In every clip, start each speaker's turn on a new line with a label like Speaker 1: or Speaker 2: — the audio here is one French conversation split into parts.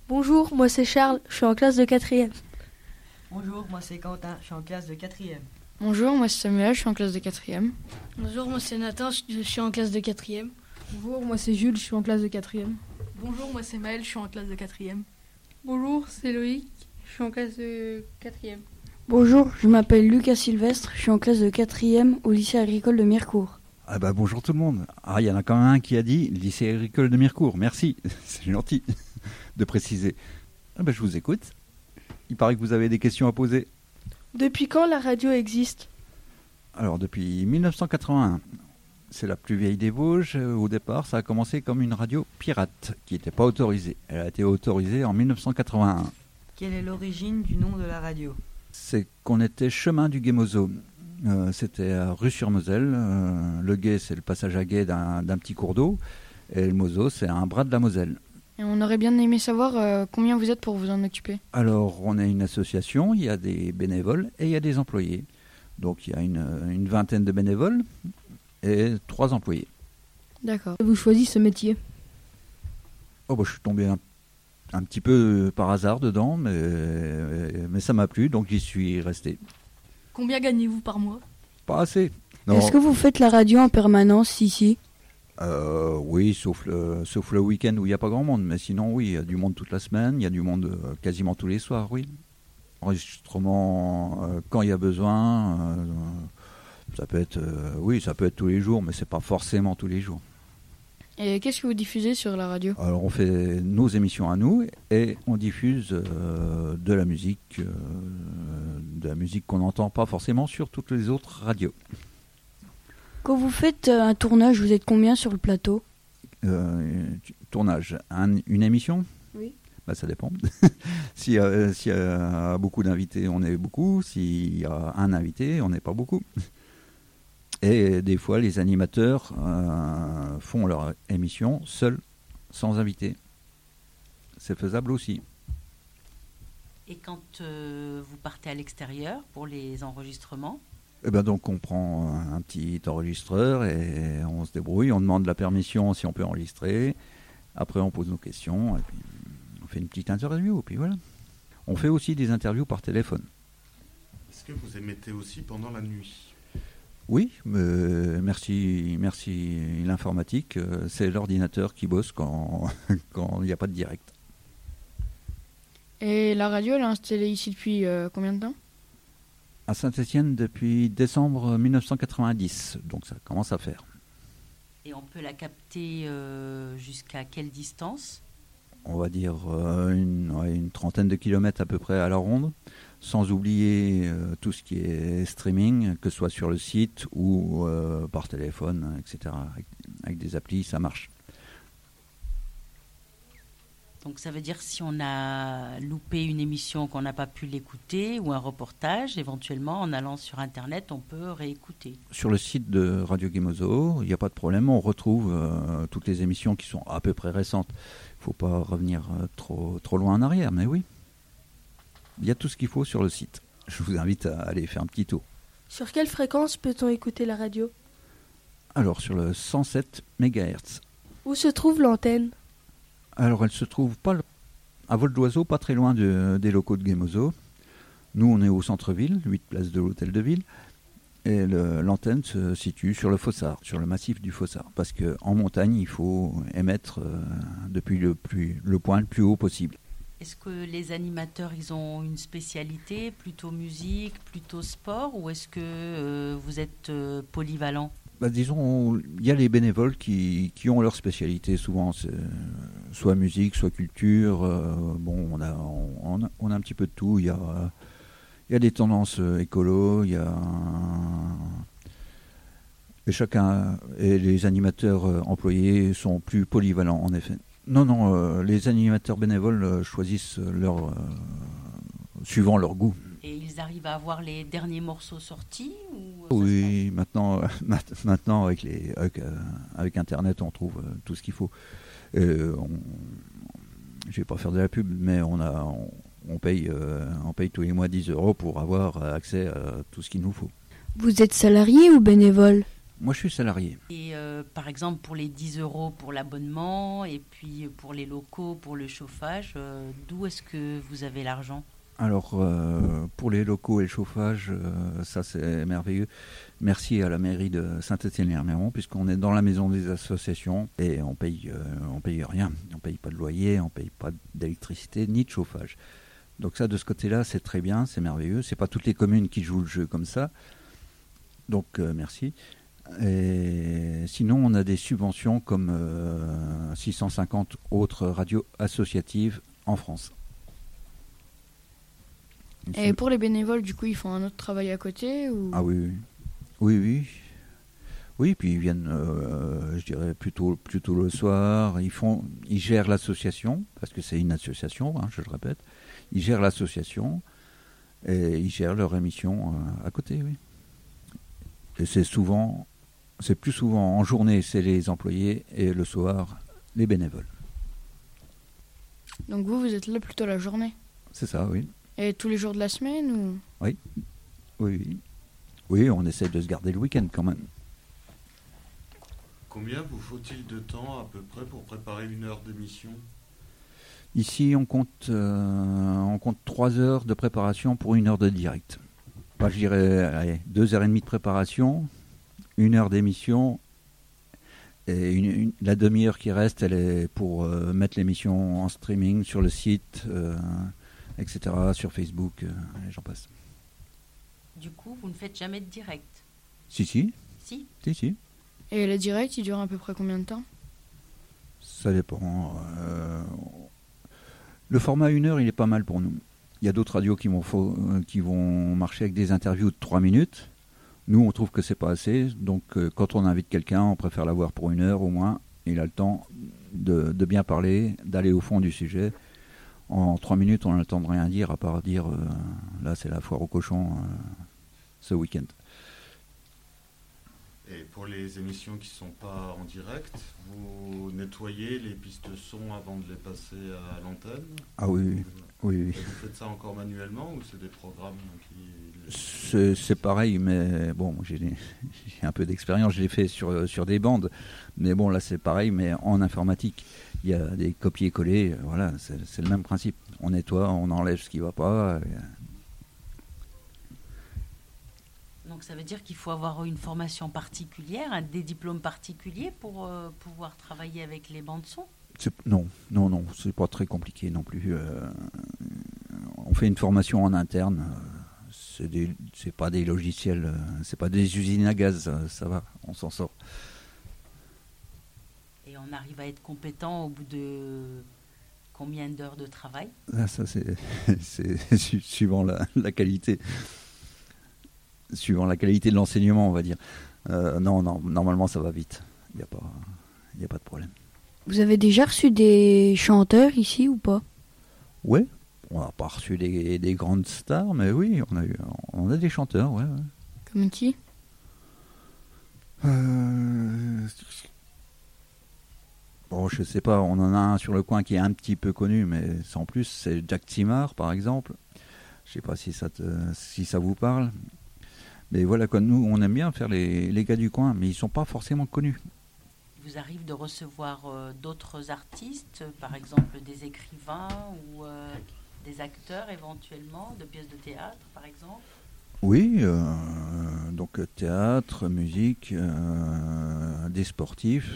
Speaker 1: Bonjour, moi c'est Charles, je suis en classe de 4e.
Speaker 2: Bonjour, moi c'est Quentin, je suis en classe de 4e.
Speaker 3: Bonjour, moi c'est Samuel, je suis en classe de 4e.
Speaker 4: Bonjour, moi c'est Nathan, je suis en classe de 4e.
Speaker 5: Bonjour, moi c'est Jules, je suis en classe de 4e.
Speaker 6: Bonjour, moi c'est Maël, je suis en classe de 4e.
Speaker 7: Bonjour, c'est Loïc, je suis en classe de 4e.
Speaker 8: Bonjour, je m'appelle Lucas Sylvestre, je suis en classe de 4e au lycée agricole de Mirecourt.
Speaker 9: Ah bah bonjour tout le monde. Ah, il y en a quand même un qui a dit lycée agricole de Mirecourt. Merci, c'est gentil de préciser. Ah bah je vous écoute. Il paraît que vous avez des questions à poser.
Speaker 1: Depuis quand la radio existe ?
Speaker 9: Alors depuis 1981. C'est la plus vieille des Vosges. Au départ, ça a commencé comme une radio pirate qui n'était pas autorisée. Elle a été autorisée en 1981.
Speaker 2: Quelle est l'origine du nom de la radio ?
Speaker 9: C'est qu'on était chemin du Gué-Mozot. C'était à Rue-sur-Moselle. Le Gué, c'est le passage à gué d'un petit cours d'eau. Et le Mozot, c'est un bras de la Moselle.
Speaker 3: Et on aurait bien aimé savoir combien vous êtes pour vous en occuper.
Speaker 9: Alors, on est une association, il y a des bénévoles et il y a des employés. Donc, il y a une vingtaine de bénévoles et 3 employés.
Speaker 3: D'accord.
Speaker 5: Vous choisissez ce métier ?
Speaker 9: Oh, bah, je suis tombé un petit peu par hasard dedans, mais ça m'a plu, donc j'y suis resté.
Speaker 6: Combien gagnez-vous par mois ?
Speaker 9: Pas assez. Non.
Speaker 8: Est-ce que vous faites la radio en permanence ici ?
Speaker 9: Oui, sauf le week-end où il n'y a pas grand monde. Mais sinon, oui, il y a du monde toute la semaine, il y a du monde quasiment tous les soirs, oui. Enregistrement quand il y a besoin, ça peut être tous les jours, mais c'est pas forcément tous les jours.
Speaker 3: Et qu'est-ce que vous diffusez sur la radio ?
Speaker 9: Alors on fait nos émissions à nous et on diffuse de la musique qu'on n'entend pas forcément sur toutes les autres radios.
Speaker 8: Quand vous faites un tournage, vous êtes combien sur le plateau ?
Speaker 9: Tournage, une émission ?
Speaker 8: Oui.
Speaker 9: Bah, ça dépend. S'il y a beaucoup d'invités, on est beaucoup. S'il y a un invité, on n'est pas beaucoup. Et des fois, les animateurs font leur émission seuls, sans invité. C'est faisable aussi.
Speaker 10: Et quand vous partez à l'extérieur pour les enregistrements ?
Speaker 9: Eh ben donc on prend un petit enregistreur et on se débrouille. On demande la permission si on peut enregistrer. Après, on pose nos questions et puis on fait une petite interview. Et puis voilà. On fait aussi des interviews par téléphone.
Speaker 11: Est-ce que vous émettez aussi pendant la nuit ?
Speaker 9: Oui, merci l'informatique. C'est l'ordinateur qui bosse quand il n'y a pas de direct.
Speaker 3: Et la radio, elle est installée ici depuis combien de temps ?
Speaker 9: À Saint-Étienne depuis décembre 1990, donc ça commence à faire.
Speaker 10: Et on peut la capter jusqu'à quelle distance ?
Speaker 9: On va dire une trentaine de kilomètres à peu près à la ronde, sans oublier tout ce qui est streaming, que ce soit sur le site ou par téléphone, etc. Avec des applis, ça marche.
Speaker 10: Donc ça veut dire si on a loupé une émission, qu'on n'a pas pu l'écouter, ou un reportage, éventuellement en allant sur Internet, on peut réécouter.
Speaker 9: Sur le site de Radio Gué-Mozot, il n'y a pas de problème, on retrouve toutes les émissions qui sont à peu près récentes. Il ne faut pas revenir trop loin en arrière, mais oui. Il y a tout ce qu'il faut sur le site. Je vous invite à aller faire un petit tour.
Speaker 1: Sur quelle fréquence peut-on écouter la radio ?
Speaker 9: Alors sur le 107 MHz.
Speaker 1: Où se trouve l'antenne ?
Speaker 9: Alors elle se trouve pas à vol d'oiseau, pas très loin des locaux de Gué-Mozot. Nous on est au centre-ville, 8 place de l'Hôtel de Ville. Et l'antenne se situe sur le Fossard, sur le massif du Fossard. Parce qu'en montagne, il faut émettre depuis le point le plus haut possible.
Speaker 10: Est-ce que les animateurs, ils ont une spécialité, plutôt musique, plutôt sport, ou est-ce que vous êtes polyvalent ?
Speaker 9: Disons, il y a les bénévoles qui ont leur spécialité. Souvent, c'est soit musique, soit culture. On a un petit peu de tout. Il y a des tendances écolo, et les animateurs employés sont plus polyvalents, en effet. Non, les animateurs bénévoles choisissent suivant leur goût.
Speaker 10: Et ils arrivent à avoir les derniers morceaux sortis
Speaker 9: Oui, maintenant avec Internet, on trouve tout ce qu'il faut. Je vais pas faire de la pub, mais on paye tous les mois 10 € pour avoir accès à tout ce qu'il nous faut.
Speaker 8: Vous êtes salarié ou bénévole ?
Speaker 9: Moi, je suis salarié.
Speaker 10: Et par exemple, pour les 10 € pour l'abonnement et puis pour les locaux, pour le chauffage, d'où est-ce que vous avez l'argent ?
Speaker 9: Alors, pour les locaux et le chauffage, ça c'est merveilleux. Merci à la mairie de Saint-Étienne-les-Herméron, puisqu'on est dans la maison des associations et on paye rien. On paye pas de loyer, on paye pas d'électricité ni de chauffage. Donc ça, de ce côté-là, c'est très bien, c'est merveilleux. C'est pas toutes les communes qui jouent le jeu comme ça. Donc merci. Et sinon, on a des subventions comme 650 autres radios associatives en France.
Speaker 3: Et pour les bénévoles, du coup, ils font un autre travail à côté ou...
Speaker 9: Ah oui. Oui, puis ils viennent, je dirais, plutôt le soir. Ils gèrent l'association, parce que c'est une association, je le répète. Ils gèrent l'association et ils gèrent leur émission à côté, oui. Et c'est plus souvent en journée, c'est les employés, et le soir, les bénévoles.
Speaker 3: Donc vous êtes là plutôt la journée ?
Speaker 9: C'est ça, oui.
Speaker 3: Et tous les jours de la semaine ou...
Speaker 9: Oui, on essaie de se garder le week-end quand même.
Speaker 11: Combien vous faut-il de temps à peu près pour préparer une heure d'émission ?
Speaker 9: Ici, on compte 3 heures de préparation pour 1 heure de direct. Enfin, je dirais 2 heures et demie de préparation, 1 heure d'émission, et la demi-heure qui reste, elle est pour mettre l'émission en streaming sur le site, etc., sur Facebook, et j'en passe.
Speaker 10: Du coup, vous ne faites jamais de direct ?
Speaker 9: Si.
Speaker 10: Si.
Speaker 3: Et le direct, il dure à peu près combien de temps ?
Speaker 9: Ça dépend. Le format 1 heure, il est pas mal pour nous. Il y a d'autres radios qui vont marcher avec des interviews de 3 minutes. Nous, on trouve que c'est pas assez. Donc, quand on invite quelqu'un, on préfère l'avoir pour 1 heure au moins. Il a le temps de bien parler, d'aller au fond du sujet. En 3 minutes, on n'a le temps de rien dire, à part dire là, c'est la foire aux cochons ce week-end.
Speaker 11: Et pour les émissions qui ne sont pas en direct, vous nettoyez les pistes son avant de les passer à l'antenne ?
Speaker 9: Ah oui.
Speaker 11: Et vous faites ça encore manuellement ou c'est des programmes qui...
Speaker 9: C'est pareil, mais bon, j'ai un peu d'expérience, je l'ai fait sur des bandes. Mais bon, là, c'est pareil, mais en informatique. Il y a des copier-coller, voilà, c'est le même principe. On nettoie, on enlève ce qui ne va pas.
Speaker 10: Donc ça veut dire qu'il faut avoir une formation particulière, des diplômes particuliers pour pouvoir travailler avec les bandes son ?
Speaker 9: Non, c'est pas très compliqué non plus. On fait une formation en interne. C'est pas des logiciels, c'est pas des usines à gaz, ça va, on s'en sort.
Speaker 10: Et on arrive à être compétent au bout de combien d'heures de travail ?
Speaker 9: Ça c'est suivant la qualité. Suivant la qualité de l'enseignement, on va dire. Non, normalement ça va vite. Il n'y a pas de problème.
Speaker 8: Vous avez déjà reçu des chanteurs ici ou pas ?
Speaker 9: Ouais, on n'a pas reçu des grandes stars, mais oui, on a des chanteurs, ouais.
Speaker 3: Comme qui ?
Speaker 9: Bon, je sais pas, on en a un sur le coin qui est un petit peu connu, mais sans plus, c'est Jack Timar, par exemple. Je sais pas si ça vous parle. Mais voilà, quoi, nous, on aime bien faire les gars du coin, mais ils sont pas forcément connus.
Speaker 10: Il vous arrive de recevoir d'autres artistes, par exemple des écrivains ou des acteurs éventuellement, de pièces de théâtre, par exemple ?
Speaker 9: Oui, donc théâtre, musique, des sportifs.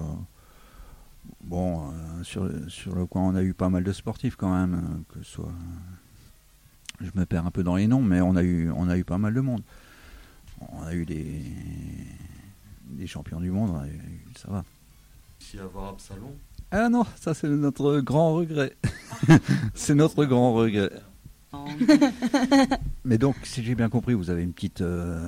Speaker 9: Sur le coin, on a eu pas mal de sportifs quand même, que ce soit... Je me perds un peu dans les noms, mais on a eu pas mal de monde. On a eu des champions du monde, ça va.
Speaker 11: Ici à voir Absalon.
Speaker 9: Ah non, ça c'est notre grand regret. C'est notre grand regret. Mais donc, si j'ai bien compris, vous avez une petite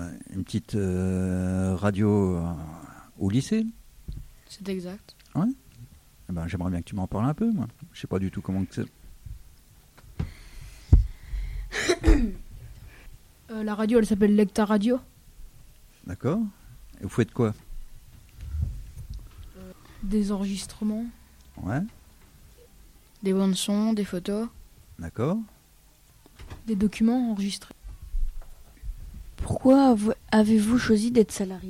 Speaker 9: radio au lycée ?
Speaker 3: C'est exact.
Speaker 9: Ouais. Eh ben, j'aimerais bien que tu m'en parles un peu, moi. Je sais pas du tout comment que c'est.
Speaker 5: La radio, elle s'appelle Lecta Radio.
Speaker 9: D'accord. Et vous faites quoi ?
Speaker 5: Des enregistrements.
Speaker 9: Ouais.
Speaker 3: Des bandes son, des photos.
Speaker 9: D'accord.
Speaker 5: Des documents enregistrés.
Speaker 8: Pourquoi avez-vous choisi d'être salarié ?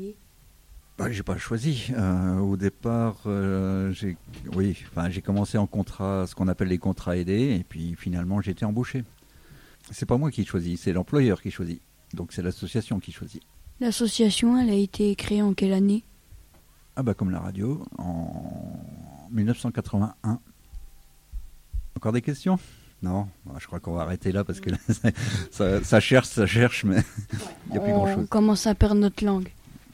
Speaker 9: J'ai pas choisi. Au départ, j'ai commencé en contrat, ce qu'on appelle les contrats aidés, et puis finalement j'ai été embauché. C'est pas moi qui choisis, c'est l'employeur qui choisit. Donc c'est l'association qui choisit.
Speaker 8: L'association, elle a été créée en quelle année?
Speaker 9: Comme la radio, en 1981. Encore des questions? Non, je crois qu'on va arrêter là parce que là, ça cherche, mais il n'y a plus grand-chose.
Speaker 8: On commence à perdre notre langue.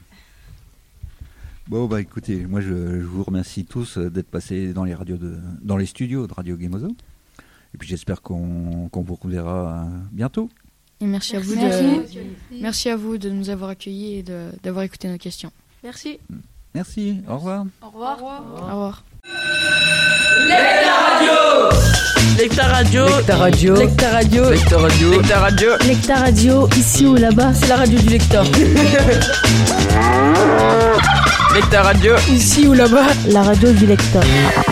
Speaker 9: Bon, écoutez, moi je vous remercie tous d'être passés dans les studios de Radio Gemozo. Et puis j'espère qu'on vous reverra bientôt.
Speaker 3: Et merci à vous merci à vous de nous avoir accueillis et d'avoir écouté nos questions.
Speaker 1: Merci.
Speaker 9: Merci, au revoir.
Speaker 6: Au revoir.
Speaker 3: Au revoir.
Speaker 12: Lecta Radio, ici ou là-bas, c'est la radio du lecteur. Lecta Radio, ici ou là-bas, la radio du lecteur.